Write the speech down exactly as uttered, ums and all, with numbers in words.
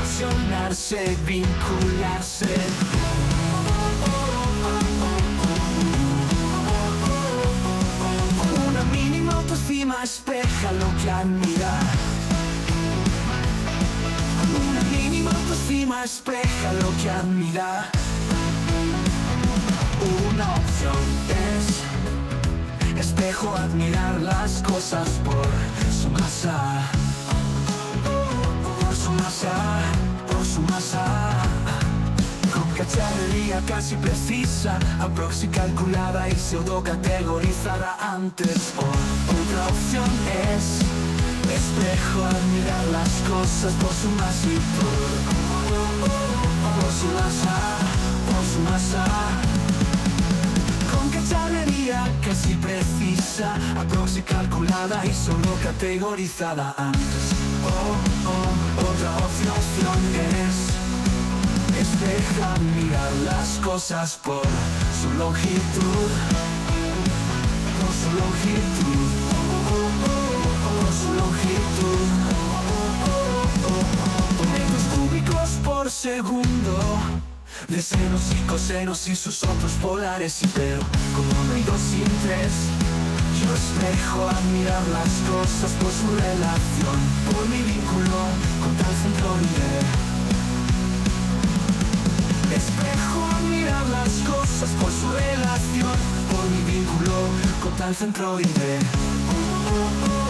relacionarse, vincularse. Una mínima autoestima espeja lo que admira. Una mínima autoestima espeja lo que admira. Una opción es espejo, admirar las cosas por su masa. Por su masa, por su masa. Con cacharrería casi precisa, aprox y calculada y pseudo categorizada antes. O otra opción es espejo, admirar las cosas por su masa y por, por su masa, por su masa. Con cacharrería casi precisa, aprox y calculada y solo categorizada antes. Oh, oh, otra opción es espeja, mirar las cosas por su longitud. Por su longitud. Por su longitud. Metros cúbicos por segundo de senos y cosenos y sus otros polares. Y pero como no hay dos sin tres, yo espejo a mirar las cosas por su relación, por mi vínculo con tal centroide. Espejo a mirar las cosas por su relación, por mi vínculo con tal centroide.